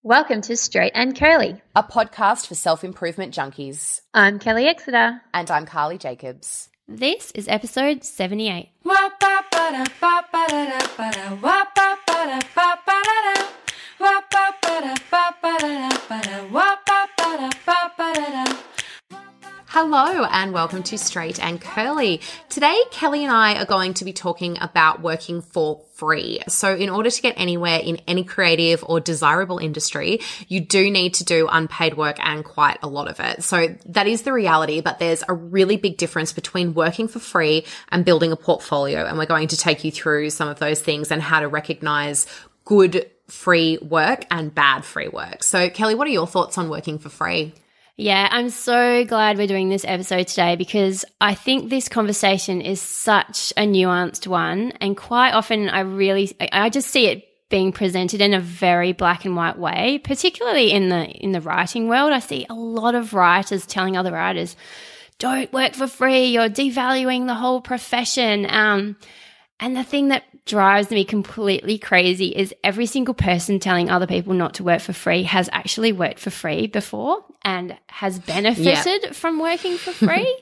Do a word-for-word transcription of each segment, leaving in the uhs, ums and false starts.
Welcome to Straight and Curly, a podcast for self-improvement junkies. I'm Kelly Exeter. And I'm Carly Jacobs. This is episode seventy-eight. Hello and welcome to Straight and Curly. Today, Kelly and I are going to be talking about working for free. So in order to get anywhere in any creative or desirable industry, you do need to do unpaid work and quite a lot of it. So that is the reality, but there's a really big difference between working for free and building a portfolio. And we're going to take you through some of those things and how to recognize good free work and bad free work. So Kelly, what are your thoughts on working for free? Yeah, I'm so glad we're doing this episode today because I think this conversation is such a nuanced one, and quite often I really I just see it being presented in a very black and white way, particularly in the in the writing world. I see a lot of writers telling other writers, "Don't work for free, you're devaluing the whole profession." Um And the thing that drives me completely crazy is every single person telling other people not to work for free has actually worked for free before and has benefited yeah. from working for free.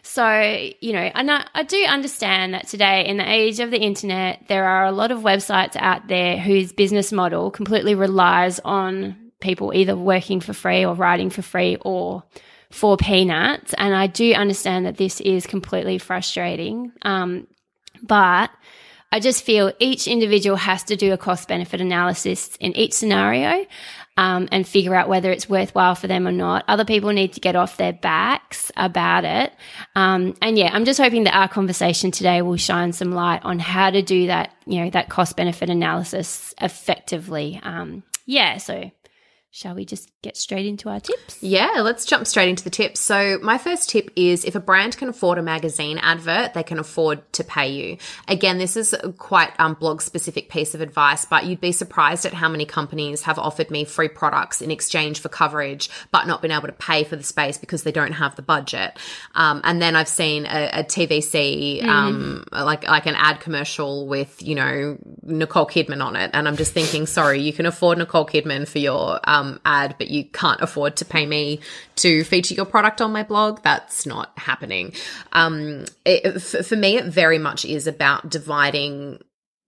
So, you know, and I, I do understand that today in the age of the internet, there are a lot of websites out there whose business model completely relies on people either working for free or writing for free or for peanuts. And I do understand that this is completely frustrating. Um, But I just feel each individual has to do a cost-benefit analysis in each scenario um, and figure out whether it's worthwhile for them or not. Other people need to get off their backs about it. Um, and, yeah, I'm just hoping that our conversation today will shine some light on how to do that, you know, that cost-benefit analysis effectively. Um, yeah, so shall we just get straight into our tips? Yeah, let's jump straight into the tips. So my first tip is if a brand can afford a magazine advert, they can afford to pay you. Again, this is a quite um, blog-specific piece of advice, but you'd be surprised at how many companies have offered me free products in exchange for coverage, but not been able to pay for the space because they don't have the budget. Um, and then I've seen a, a T V C, mm. um, like like an ad commercial with, you know, Nicole Kidman on it. And I'm just thinking, sorry, you can afford Nicole Kidman for your um, ad, but you can't afford to pay me to feature your product on my blog. That's not happening. Um, it, for, for me, it very much is about dividing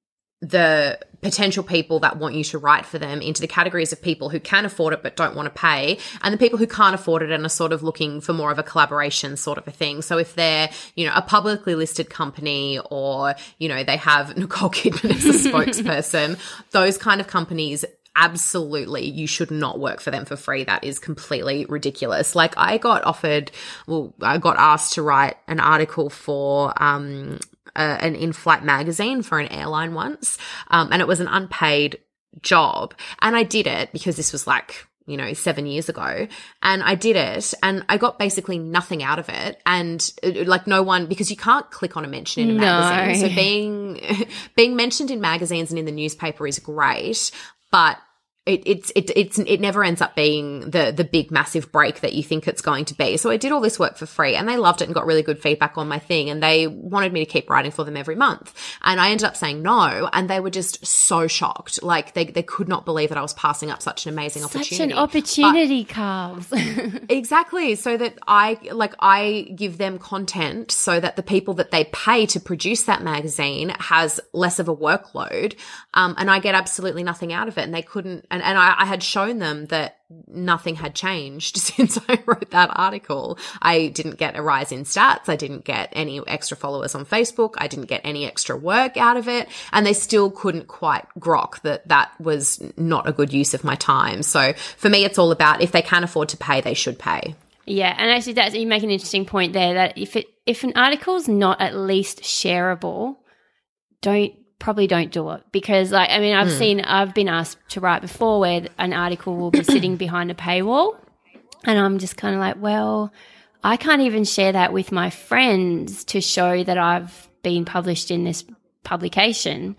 the potential people that want you to write for them into the categories of people who can afford it but don't want to pay, and the people who can't afford it and are sort of looking for more of a collaboration sort of a thing. So if they're, you know, a publicly listed company or, you know, they have Nicole Kidman as a spokesperson, those kind of companies, absolutely, you should not work for them for free. That is completely ridiculous. Like I got offered, well, I got asked to write an article for um, a, an in-flight magazine for an airline once, um, and it was an unpaid job. And I did it because this was like, you know, seven years ago. And I did it and I got basically nothing out of it. And it, like no one, because you can't click on a mention in a no. magazine. So being, being mentioned in magazines and in the newspaper is great, but It, it's, it, it's, it never ends up being the, the big massive break that you think it's going to be. So I did all this work for free and they loved it and got really good feedback on my thing. And they wanted me to keep writing for them every month. And I ended up saying no. And they were just so shocked. Like they, they could not believe that I was passing up such an amazing such opportunity. Such an opportunity, Carls. Exactly. So that I, like, I give them content so that the people that they pay to produce that magazine has less of a workload. Um, and I get absolutely nothing out of it. And they couldn't, And, and I, I had shown them that nothing had changed since I wrote that article. I didn't get a rise in stats. I didn't get any extra followers on Facebook. I didn't get any extra work out of it. And they still couldn't quite grok that that was not a good use of my time. So for me, it's all about if they can afford to pay, they should pay. Yeah, and actually that's, you make an interesting point there that if it if an article's not at least shareable, don't probably don't do it because like I mean I've mm. seen I've been asked to write before where an article will be sitting behind a paywall and I'm just kind of like, well, I can't even share that with my friends to show that I've been published in this publication,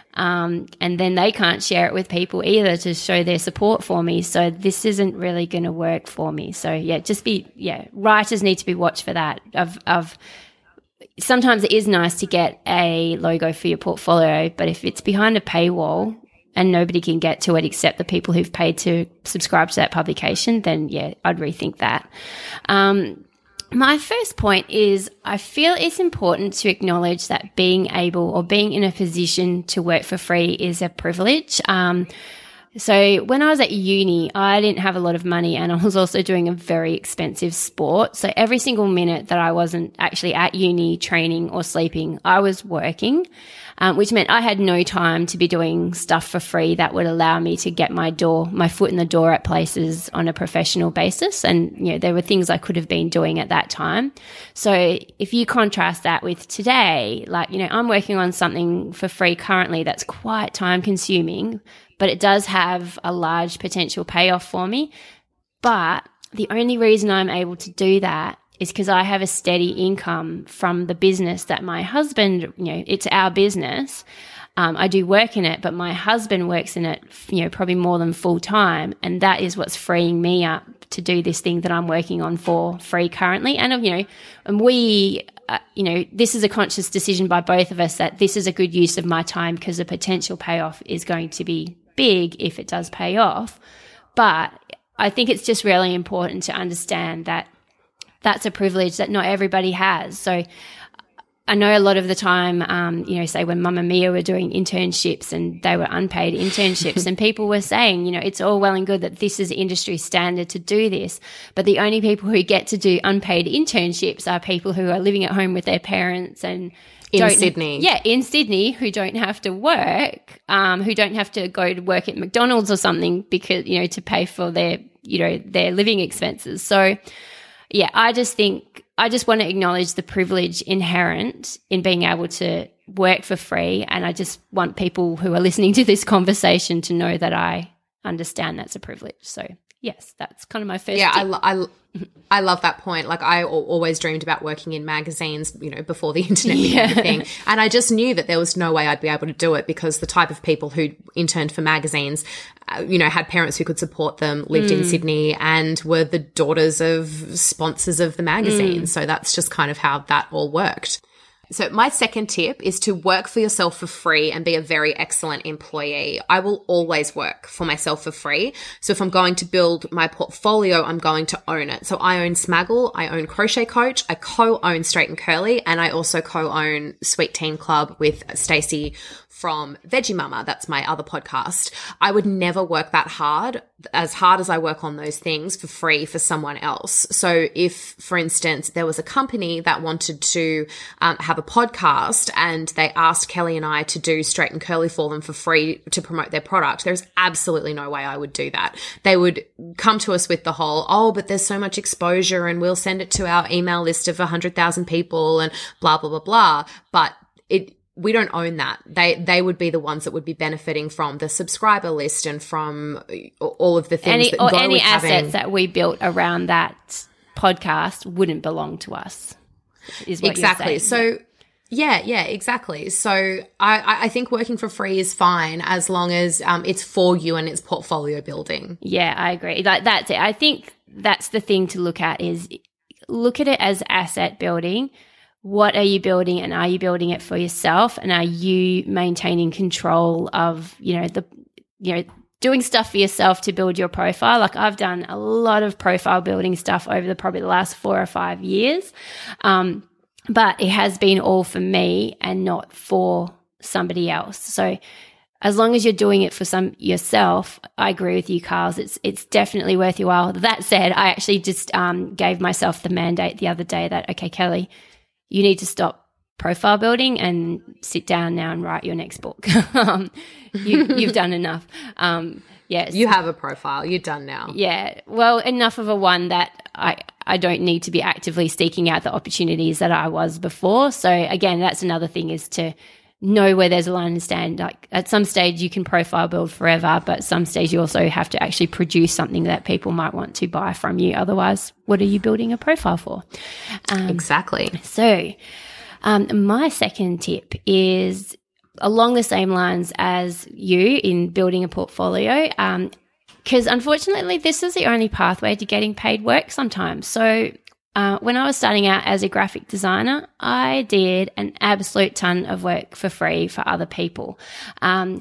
um, and then they can't share it with people either to show their support for me, so this isn't really going to work for me. So yeah, just be yeah writers need to be watched for that of of sometimes it is nice to get a logo for your portfolio, but if it's behind a paywall, and nobody can get to it except the people who've paid to subscribe to that publication, then yeah, I'd rethink that. Um, my first point is I feel it's important to acknowledge that being able or being in a position to work for free is a privilege. Um, So when I was at uni, I didn't have a lot of money and I was also doing a very expensive sport. So every single minute that I wasn't actually at uni training or sleeping, I was working, um, which meant I had no time to be doing stuff for free that would allow me to get my door, my foot in the door at places on a professional basis. And, you know, there were things I could have been doing at that time. So if you contrast that with today, like, you know, I'm working on something for free currently that's quite time consuming, but it does have a large potential payoff for me. But the only reason I'm able to do that is because I have a steady income from the business that my husband, you know, it's our business. Um, I do work in it, but my husband works in it, you know, probably more than full time. And that is what's freeing me up to do this thing that I'm working on for free currently. And, you know, and we, uh, you know, this is a conscious decision by both of us that this is a good use of my time because the potential payoff is going to be big if it does pay off. But I think it's just really important to understand that that's a privilege that not everybody has. So I know a lot of the time, um, you know, say when Mamma Mia were doing internships and they were unpaid internships and people were saying, you know, it's all well and good that this is industry standard to do this, but the only people who get to do unpaid internships are people who are living at home with their parents and in Sydney. Yeah, in Sydney, who don't have to work, um, who don't have to go to work at McDonald's or something because, you know, to pay for their, you know, their living expenses. So, yeah, I just think, I just want to acknowledge the privilege inherent in being able to work for free. And I just want people who are listening to this conversation to know that I understand that's a privilege. So, yes, that's kind of my first Yeah, tip. I, lo- I, lo- I love that point. Like I al- always dreamed about working in magazines, you know, before the internet became Yeah. a thing. And I just knew that there was no way I'd be able to do it because the type of people who interned for magazines, uh, you know, had parents who could support them, lived in Sydney and were the daughters of sponsors of the magazine. So that's just kind of how that all worked. So my second tip is to work for yourself for free and be a very excellent employee. I will always work for myself for free. So if I'm going to build my portfolio, I'm going to own it. So I own Smaggle, I own Crochet Coach, I co-own Straight and Curly, and I also co-own Sweet Teen Club with Stacey from Veggie Mama. That's my other podcast. I would never work that hard, as hard as I work on those things, for free for someone else. So if, for instance, there was a company that wanted to um, have a podcast and they asked Kelly and I to do Straight and Curly for them for free to promote their product, there's absolutely no way I would do that. They would come to us with the whole, oh, but there's so much exposure and we'll send it to our email list of one hundred thousand people and blah, blah, blah, blah. But it, we don't own that. They they would be the ones that would be benefiting from the subscriber list and from all of the things any, that or go any with assets having... that we built around that podcast wouldn't belong to us. Is what exactly. you're saying. So yeah, yeah, exactly. So I I think working for free is fine as long as um it's for you and it's portfolio building. Yeah, I agree. Like that's it. I think that's the thing to look at is look at it as asset building. What are you building, and are you building it for yourself, and are you maintaining control of, you know, the, you know, doing stuff for yourself to build your profile? Like I've done a lot of profile building stuff over the probably the last four or five years. Um, but it has been all for me and not for somebody else. So as long as you're doing it for some yourself, I agree with you, Carls. It's it's definitely worth your while. That said, I actually just um, gave myself the mandate the other day that, okay, Kelly, you need to stop profile building and sit down now and write your next book. um, you, you've done enough. Um, yes, You have a profile. You're done now. Yeah. Well, enough of a one that I, I don't need to be actively seeking out the opportunities that I was before. So again, that's another thing, is to know where there's a line and stand. Like at some stage you can profile build forever, but at some stage you also have to actually produce something that people might want to buy from you. Otherwise, what are you building a profile for? Um, Exactly. So um, my second tip is along the same lines as you in building a portfolio, um, because unfortunately this is the only pathway to getting paid work sometimes. So Uh, when I was starting out as a graphic designer, I did an absolute ton of work for free for other people. Um,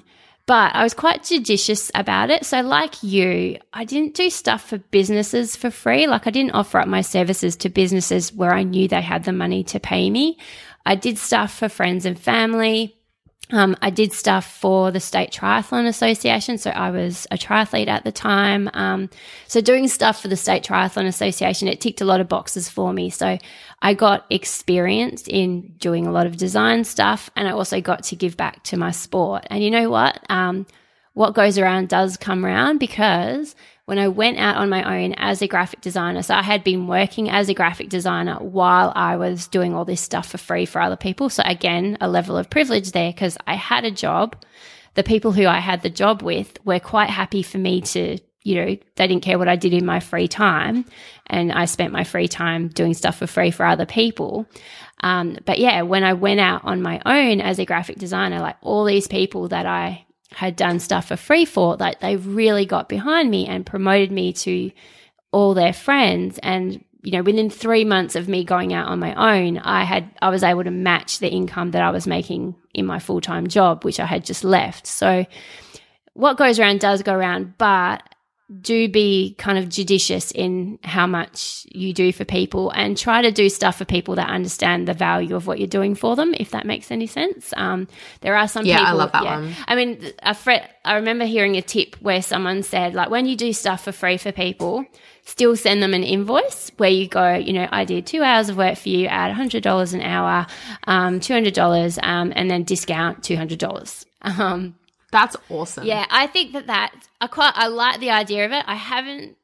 but I was quite judicious about it. So like you, I didn't do stuff for businesses for free. Like I didn't offer up my services to businesses where I knew they had the money to pay me. I did stuff for friends and family. Um, I did stuff for the State Triathlon Association. So I was a triathlete at the time. Um, so doing stuff for the State Triathlon Association, it ticked a lot of boxes for me. So I got experience in doing a lot of design stuff, and I also got to give back to my sport. And you know what? Um, what goes around does come around, because when I went out on my own as a graphic designer, so I had been working as a graphic designer while I was doing all this stuff for free for other people. So again, a level of privilege there, because I had a job. The people who I had the job with were quite happy for me to, you know, they didn't care what I did in my free time. And I spent my free time doing stuff for free for other people. Um, but yeah, when I went out on my own as a graphic designer, like all these people that I had done stuff for free for, like they really got behind me and promoted me to all their friends. And, you know, within three months of me going out on my own, I had, I was able to match the income that I was making in my full-time job, which I had just left. So what goes around does go around, but do be kind of judicious in how much you do for people, and try to do stuff for people that understand the value of what you're doing for them, if that makes any sense. Um, there are some yeah, people. I love that yeah, one. I mean, a friend, I remember hearing a tip where someone said, like, when you do stuff for free for people, still send them an invoice where you go, you know, I did two hours of work for you at one hundred dollars an hour, um, two hundred dollars, um, and then discount two hundred dollars. Um, That's awesome. Yeah, I think that that I quite I like the idea of it. I haven't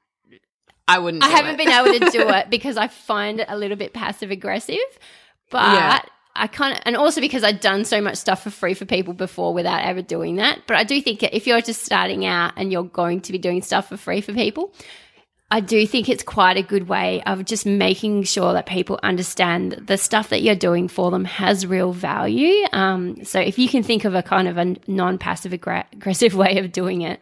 I wouldn't I do haven't it. been able to do it because I find it a little bit passive aggressive. But Yeah. I kind of, and also because I've done so much stuff for free for people before without ever doing that. But I do think if you're just starting out and you're going to be doing stuff for free for people, I do think it's quite a good way of just making sure that people understand that the stuff that you're doing for them has real value. Um, so if you can think of a kind of a non-passive aggra- aggressive way of doing it,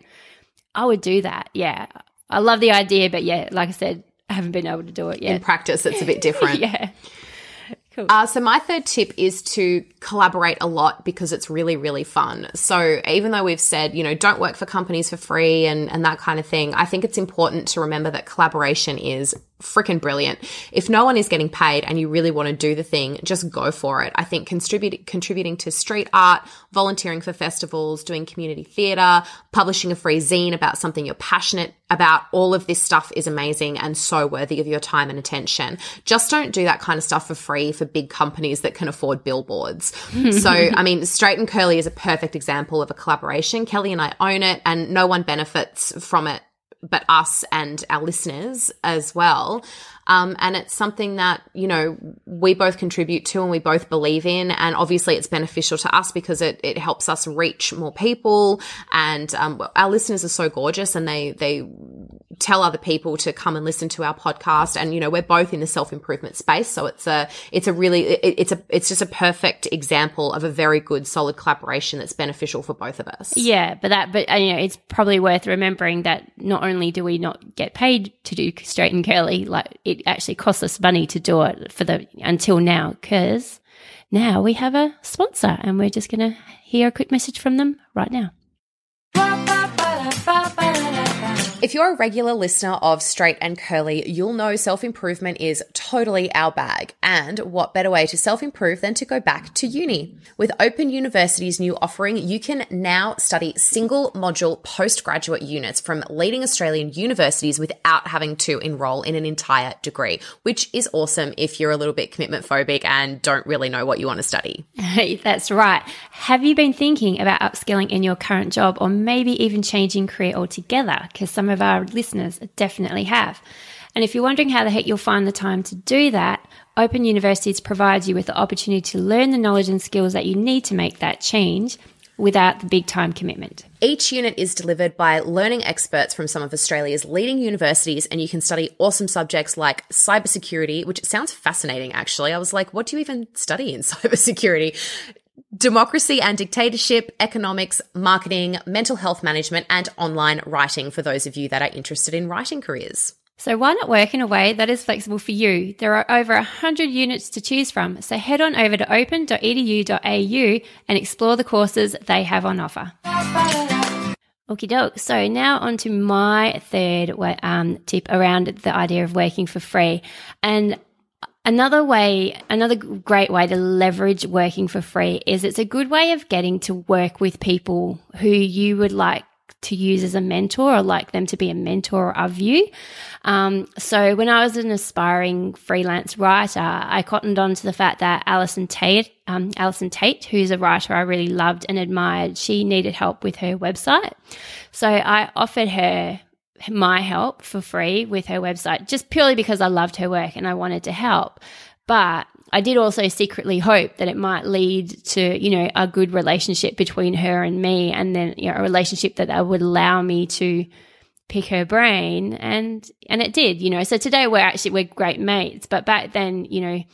I would do that. Yeah. I love the idea, but yeah, like I said, I haven't been able to do it yet. In practice, it's a bit different. Yeah. Cool. Uh, so my third tip is to collaborate a lot, because it's really, really fun. So even though we've said, you know, don't work for companies for free and, and that kind of thing, I think it's important to remember that collaboration is freaking brilliant. If no one is getting paid and you really want to do the thing, just go for it. I think contribute, contributing to street art, volunteering for festivals, doing community theatre, publishing a free zine about something you're passionate about, all of this stuff is amazing and so worthy of your time and attention. Just don't do that kind of stuff for free for big companies that can afford billboards. So, I mean, Straight and Curly is a perfect example of a collaboration. Kelly and I own it, and no one benefits from it but us and our listeners as well. Um, and it's something that, you know, we both contribute to and we both believe in. And obviously it's beneficial to us because it, it helps us reach more people. And um, our listeners are so gorgeous, and they, they tell other people to come and listen to our podcast. And, you know, we're both in the self-improvement space. So it's a, it's a really, it, it's a, it's just a perfect example of a very good, solid collaboration that's beneficial for both of us. Yeah, but that, but uh, you know, it's probably worth remembering that not only do we not get paid to do Straight and Curly, like it actually costs us money to do it for the until now, because now we have a sponsor, and we're just going to hear a quick message from them right now. If you're a regular listener of Straight and Curly, you'll know self-improvement is totally our bag. And what better way to self-improve than to go back to uni? With Open University's new offering, you can now study single module postgraduate units from leading Australian universities without having to enroll in an entire degree, which is awesome if you're a little bit commitment phobic and don't really know what you want to study. Hey, that's right. Have you been thinking about upskilling in your current job, or maybe even changing career altogether? Because some of our listeners definitely have. And if you're wondering how the heck you'll find the time to do that, Open Universities provides you with the opportunity to learn the knowledge and skills that you need to make that change without the big time commitment. Each unit is delivered by learning experts from some of Australia's leading universities, and you can study awesome subjects like cybersecurity, which sounds fascinating actually. I was like, what do you even study in cybersecurity? Democracy and dictatorship, economics, marketing, mental health management, and online writing for those of you that are interested in writing careers. So why not work in a way that is flexible for you? There are over one hundred units to choose from, so head on over to open dot e d u dot a u and explore the courses they have on offer. Okie doke. So now on to my third way, um, tip around the idea of working for free. And another way, another great way to leverage working for free is it's a good way of getting to work with people who you would like to use as a mentor or like them to be a mentor of you. Um, so when I was an aspiring freelance writer, I cottoned on to the fact that Alison Tate, um, Alison Tate, who's a writer I really loved and admired, she needed help with her website. So I offered her my help for free with her website just purely because I loved her work and I wanted to help. But I did also secretly hope that it might lead to, you know, a good relationship between her and me, and then, you know, a relationship that would allow me to pick her brain. And, and it did, you know. So today we're actually, we're great mates. But back then, you know,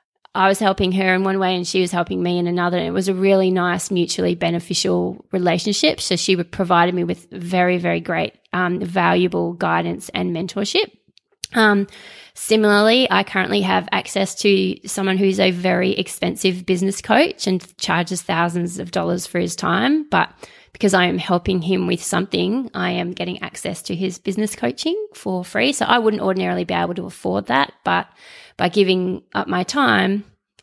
I was helping her in one way and she was helping me in another. And it was a really nice, mutually beneficial relationship. So she provided me with very, very great, um, valuable guidance and mentorship. Um, similarly, I currently have access to someone who's a very expensive business coach and charges thousands of dollars for his time. But because I am helping him with something, I am getting access to his business coaching for free. So I wouldn't ordinarily be able to afford that, but by giving up my time,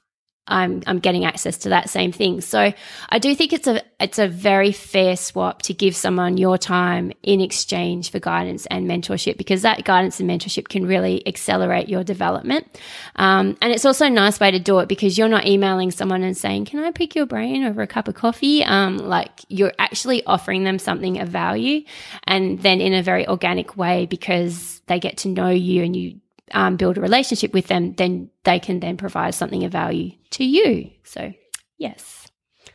I'm I'm getting access to that same thing. So I do think it's a it's a very fair swap to give someone your time in exchange for guidance and mentorship, because that guidance and mentorship can really accelerate your development. Um, and it's also a nice way to do it because you're not emailing someone and saying, "Can I pick your brain over a cup of coffee?" Um, like you're actually offering them something of value, and then in a very organic way because they get to know you and you Um, build a relationship with them, then they can then provide something of value to you. So, yes.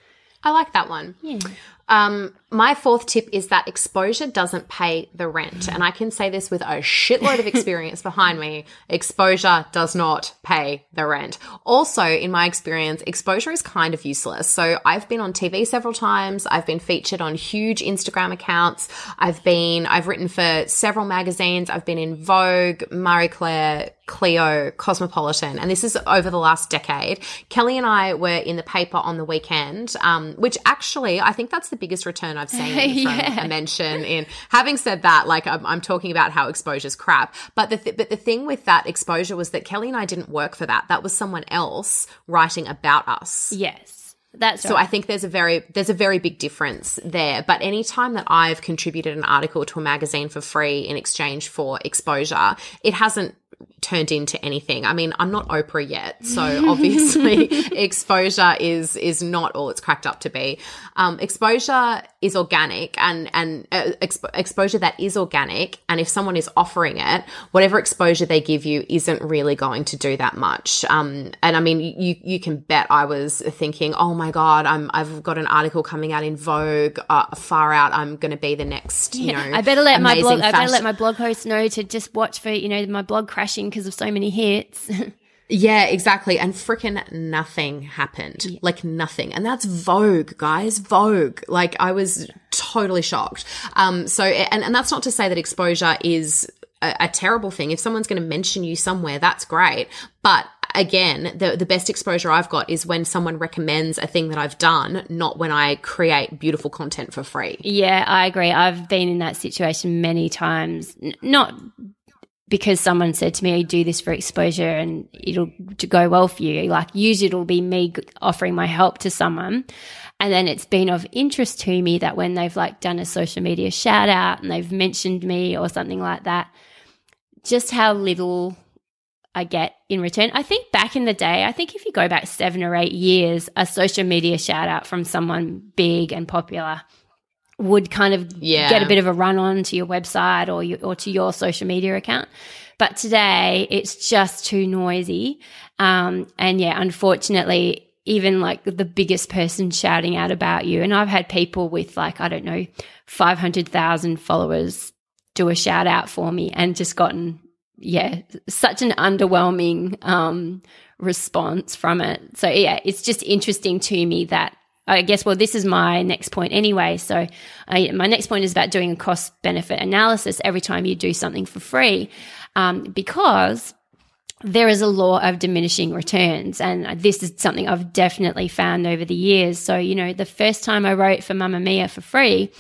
I like that one. Yeah. Um, my fourth tip is that exposure doesn't pay the rent. And I can say this with a shitload of experience behind me. Exposure does not pay the rent. Also, in my experience, exposure is kind of useless. So I've been on T V several times. I've been featured on huge Instagram accounts. I've been, I've written for several magazines. I've been in Vogue, Marie Claire, Clio, Cosmopolitan, and this is over the last decade. Kelly and I were in the paper on the weekend, um, which actually I think that's the biggest return I've seen yeah. from a mention in. Having said that, like I'm, I'm talking about how exposure's crap, but the th- but the thing with that exposure was that Kelly and I didn't work for that. That was someone else writing about us. Yes. That's so right. I think there's a very there's a very big difference there. But anytime that I've contributed an article to a magazine for free in exchange for exposure, it hasn't turned into anything. I mean, I'm not Oprah yet, so obviously exposure is is not all it's cracked up to be. Um, exposure is organic, and and uh, exp- exposure that is organic, and if someone is offering it, whatever exposure they give you isn't really going to do that much. Um, and I mean, you you can bet I was thinking, oh my god, I'm I've got an article coming out in Vogue, uh, far out. I'm going to be the next, you know, I better let my blog. fashion- I better let my blog host know to just watch for, you know, my blog crashing because of so many hits. Yeah, exactly. And freaking nothing happened. Yeah. Like nothing. And that's Vogue, guys. Vogue. Like I was totally shocked. Um, so, and, and that's not to say that exposure is a, a terrible thing. If someone's going to mention you somewhere, that's great. But again, the, the best exposure I've got is when someone recommends a thing that I've done, not when I create beautiful content for free. Yeah, I agree. I've been in that situation many times. N- not because someone said to me, do this for exposure and it'll to go well for you. Like usually it'll be me offering my help to someone. And then it's been of interest to me that when they've like done a social media shout out and they've mentioned me or something like that, just how little I get in return. I think back in the day, I think if you go back seven or eight years, a social media shout out from someone big and popular would kind of yeah. get a bit of a run on to your website or your, or to your social media account. But today it's just too noisy. Um, and yeah, unfortunately, even like the biggest person shouting out about you. And I've had people with like, I don't know, five hundred thousand followers do a shout out for me and just gotten, yeah, such an underwhelming um, response from it. So yeah, it's just interesting to me that I guess, well, this is my next point anyway. So I, my next point is about doing a cost-benefit analysis every time you do something for free, um, because there is a law of diminishing returns, and this is something I've definitely found over the years. So, you know, the first time I wrote for Mamma Mia for free,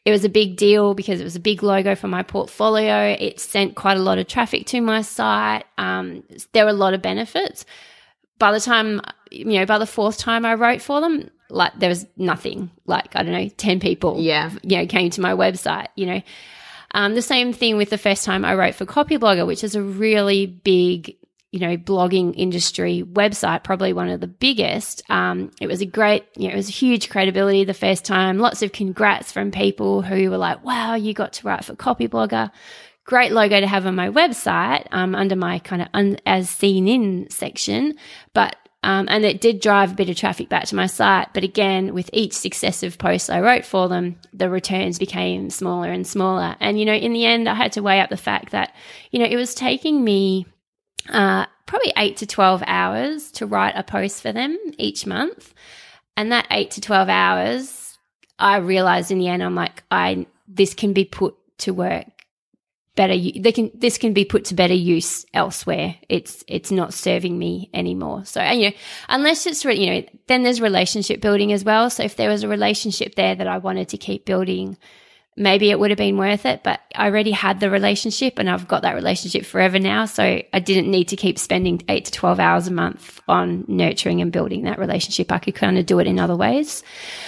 it was a big deal because it was a big logo for my portfolio. It sent quite a lot of traffic to my site. Um, there were a lot of benefits. By the time, you know, by the fourth time I wrote for them, like there was nothing. Like, I don't know, ten people, yeah, you know, came to my website, you know. Um, the same thing with the first time I wrote for Copyblogger, which is a really big, you know, blogging industry website, probably one of the biggest. Um, it was a great, you know, it was a huge credibility the first time. Lots of congrats from people who were like, wow, you got to write for Copyblogger. Great logo to have on my website, um, under my kind of un- as seen in section. But, um, and it did drive a bit of traffic back to my site. But again, with each successive post I wrote for them, the returns became smaller and smaller. And, you know, in the end, I had to weigh up the fact that, you know, it was taking me uh, probably eight to twelve hours to write a post for them each month. And that eight to twelve hours, I realized in the end, I'm like, I, this can be put to work better. They can, this can be put to better use elsewhere. It's, it's not serving me anymore. So, and, you know, unless it's, you know, then there's relationship building as well. So if there was a relationship there that I wanted to keep building, maybe it would have been worth it, but I already had the relationship and I've got that relationship forever now. So I didn't need to keep spending eight to twelve hours a month on nurturing and building that relationship. I could kind of do it in other ways.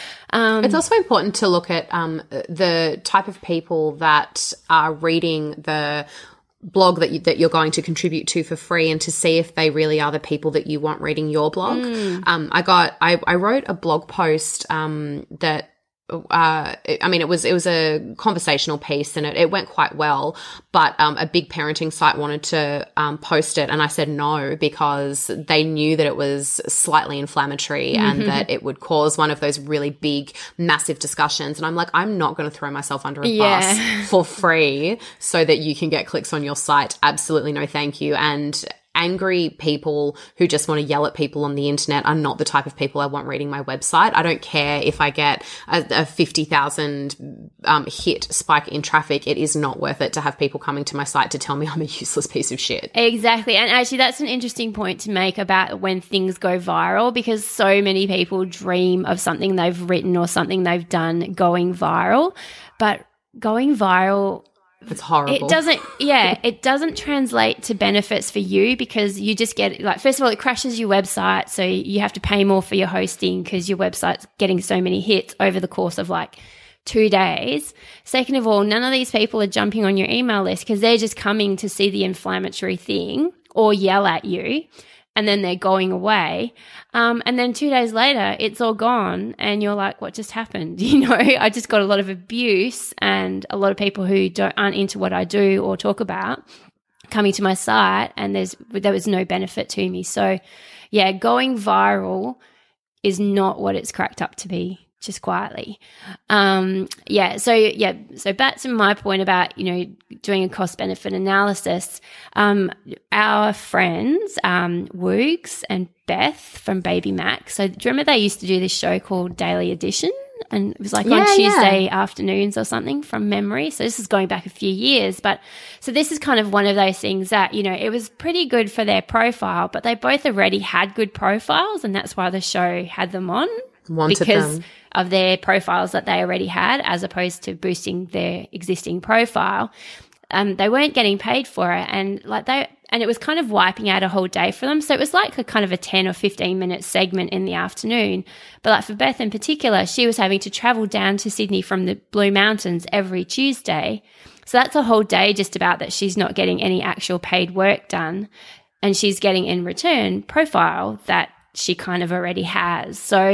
Um, it's also important to look at um, the type of people that are reading the blog that you, that you're going to contribute to for free, and to see if they really are the people that you want reading your blog. Mm. Um, I got, I, I wrote a blog post um, that. Uh, I mean, it was it was a conversational piece, and it, it went quite well. But um, a big parenting site wanted to um, post it, and I said no because they knew that it was slightly inflammatory mm-hmm. and that it would cause one of those really big, massive discussions. And I'm like, I'm not going to throw myself under a yeah. bus for free so that you can get clicks on your site. Absolutely no, thank you. And angry people who just want to yell at people on the internet are not the type of people I want reading my website. I don't care if I get a, a fifty thousand um, hit spike in traffic. It is not worth it to have people coming to my site to tell me I'm a useless piece of shit. Exactly. And actually that's an interesting point to make about when things go viral, because so many people dream of something they've written or something they've done going viral, but going viral, it's horrible. It doesn't, yeah, it doesn't translate to benefits for you, because you just get, like, first of all, it crashes your website. So you have to pay more for your hosting because your website's getting so many hits over the course of like two days. Second of all, none of these people are jumping on your email list because they're just coming to see the inflammatory thing or yell at you, and then they're going away. Um, and then two days later, it's all gone, and you're like, what just happened? You know, I just got a lot of abuse and a lot of people who don't aren't into what I do or talk about coming to my site, and there's there was no benefit to me. So, yeah, going viral is not what it's cracked up to be, just quietly. Um, yeah, so, yeah, so back to my point about, you know, doing a cost-benefit analysis. Um, our friends, um, Woogs and Beth from Baby Mac, so do you remember they used to do this show called Daily Edition? And it was like yeah, on Tuesday yeah. afternoons or something from memory. So this is going back a few years. But so this is kind of one of those things that, you know, it was pretty good for their profile, but they both already had good profiles, and that's why the show had them on. Wanted because them. of their profiles that they already had, as opposed to boosting their existing profile. Um, they weren't getting paid for it, and like they, and it was kind of wiping out a whole day for them. So it was like a kind of a ten or fifteen minute segment in the afternoon. But like for Beth in particular, she was having to travel down to Sydney from the Blue Mountains every Tuesday. So that's a whole day just about that she's not getting any actual paid work done, and she's getting in return profile that she kind of already has. So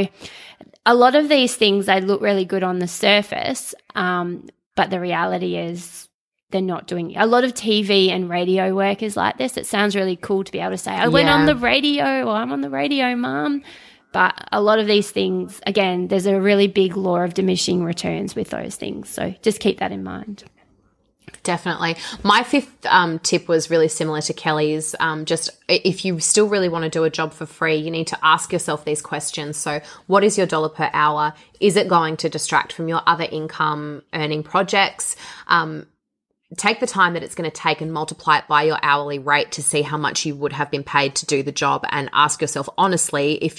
a lot of these things, they look really good on the surface, um, but the reality is they're not doing it. A lot of T V and radio work is like this. It sounds really cool to be able to say, I yeah. went on the radio, or I'm on the radio, Mum. But a lot of these things, again, there's a really big law of diminishing returns with those things. So just keep that in mind. Definitely. My fifth um, tip was really similar to Kelly's. Um, just if you still really want to do a job for free, you need to ask yourself these questions. So what is your dollar per hour? Is it going to distract from your other income earning projects? Um, take the time that it's going to take and multiply it by your hourly rate to see how much you would have been paid to do the job, and ask yourself honestly if you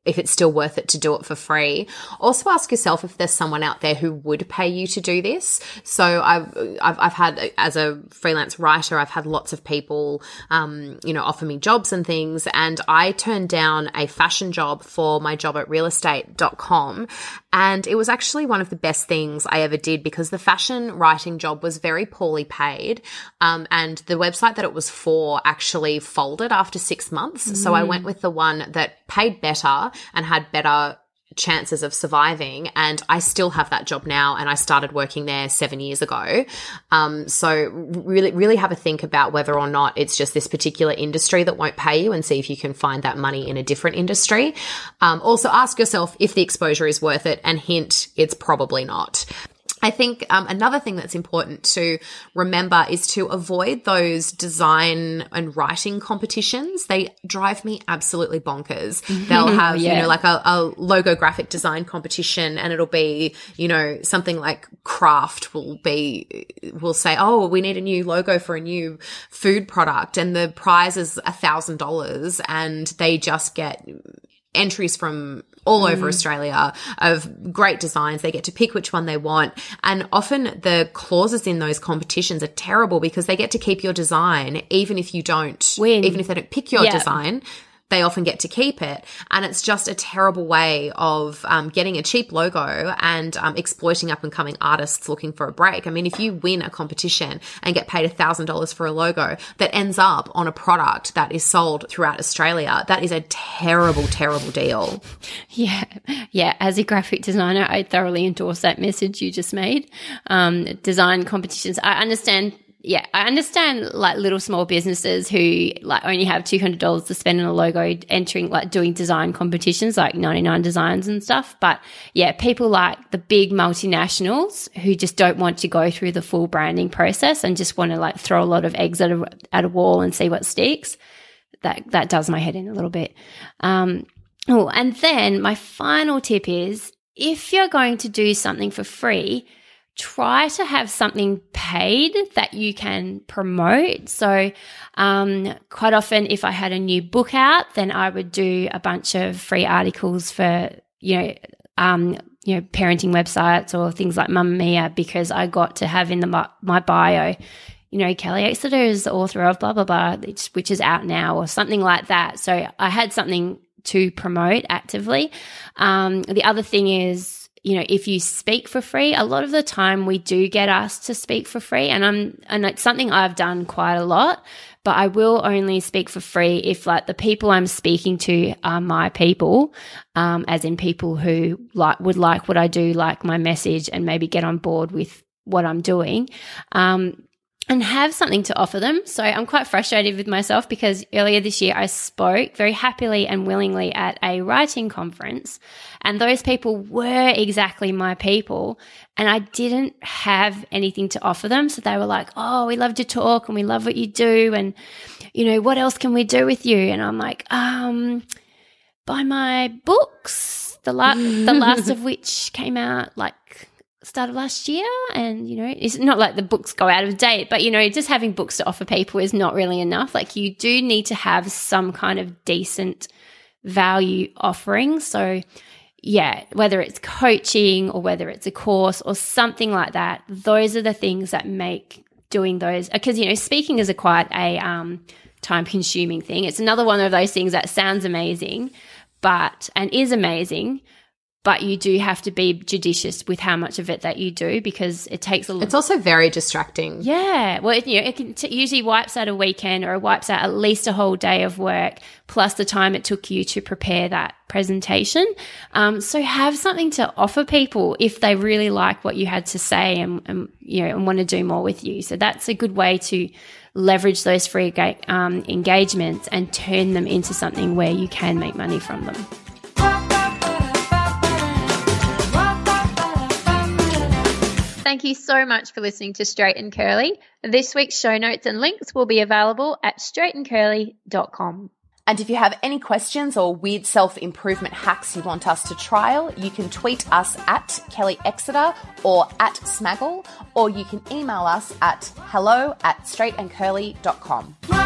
if it's still worth it to do it for free. Also ask yourself if there's someone out there who would pay you to do this. So I've, I've, I've had, as a freelance writer, I've had lots of people, um, you know, offer me jobs and things. And I turned down a fashion job for my job at real estate dot com. And it was actually one of the best things I ever did because the fashion writing job was very poorly paid. Um, and the website that it was for actually folded after six months. Mm. So I went with the one that paid better and had better chances of surviving. And I still have that job now, and I started working there seven years ago. Um, so really, really have a think about whether or not it's just this particular industry that won't pay you, and see if you can find that money in a different industry. Um, also ask yourself if the exposure is worth it, and hint, it's probably not. I think um, another thing that's important to remember is to avoid those design and writing competitions. They drive me absolutely bonkers. They'll have, yeah. you know, like a, a logo graphic design competition, and it'll be, you know, something like Kraft will be, will say, oh, we need a new logo for a new food product, and the prize is a thousand dollars, and they just get entries from all over mm. Australia of great designs. They get to pick which one they want. And often the clauses in those competitions are terrible because they get to keep your design even if you don't win. Even if they don't pick your yeah. design. They often get to keep it. And it's just a terrible way of um, getting a cheap logo and um, exploiting up and coming artists looking for a break. I mean, if you win a competition and get paid one thousand dollars for a logo that ends up on a product that is sold throughout Australia, that is a terrible, terrible deal. Yeah. Yeah. As a graphic designer, I thoroughly endorse that message you just made. Um, design competitions. I understand. Yeah, I understand like little small businesses who like only have two hundred dollars to spend on a logo entering like doing design competitions like ninety-nine designs and stuff. But yeah, people like the big multinationals who just don't want to go through the full branding process and just want to like throw a lot of eggs at a, at a wall and see what sticks. That, that does my head in a little bit. Um, oh, and then my final tip is if you're going to do something for free, try to have something paid that you can promote. So um, quite often if I had a new book out, then I would do a bunch of free articles for, you know, um, you know, parenting websites or things like Mamamia, because I got to have in the my bio, you know, Kelly Exeter is the author of blah, blah, blah, which is out now or something like that. So I had something to promote actively. Um, the other thing is, you know, if you speak for free, a lot of the time we do get asked to speak for free, and I'm and it's something I've done quite a lot, but I will only speak for free if like the people I'm speaking to are my people, um, as in people who like would like what I do, like my message, and maybe get on board with what I'm doing. Um, and have something to offer them. So I'm quite frustrated with myself because earlier this year I spoke very happily and willingly at a writing conference, and those people were exactly my people, and I didn't have anything to offer them. So they were like, oh, we love to talk and we love what you do, and, you know, what else can we do with you? And I'm like, um, buy my books, the, la- the last of which came out like start of last year, and you know, it's not like the books go out of date, but you know, just having books to offer people is not really enough. Like you do need to have some kind of decent value offering. So yeah, whether it's coaching or whether it's a course or something like that, those are the things that make doing those, because you know, speaking is a quite a um time consuming thing. It's another one of those things that sounds amazing but and is amazing, but you do have to be judicious with how much of it that you do, because it takes a lot. It's also very distracting. Yeah. Well, it, you know, it can t- usually wipes out a weekend, or it wipes out at least a whole day of work, plus the time it took you to prepare that presentation. Um, so have something to offer people if they really like what you had to say and, and you know, and want to do more with you. So that's a good way to leverage those free um, engagements and turn them into something where you can make money from them. Thank you so much for listening to Straight and Curly. This week's show notes and links will be available at straight and curly dot com. And if you have any questions or weird self-improvement hacks you want us to trial, you can tweet us at Kelly Exeter or at Smaggle, or you can email us at hello at straight and curly dot com.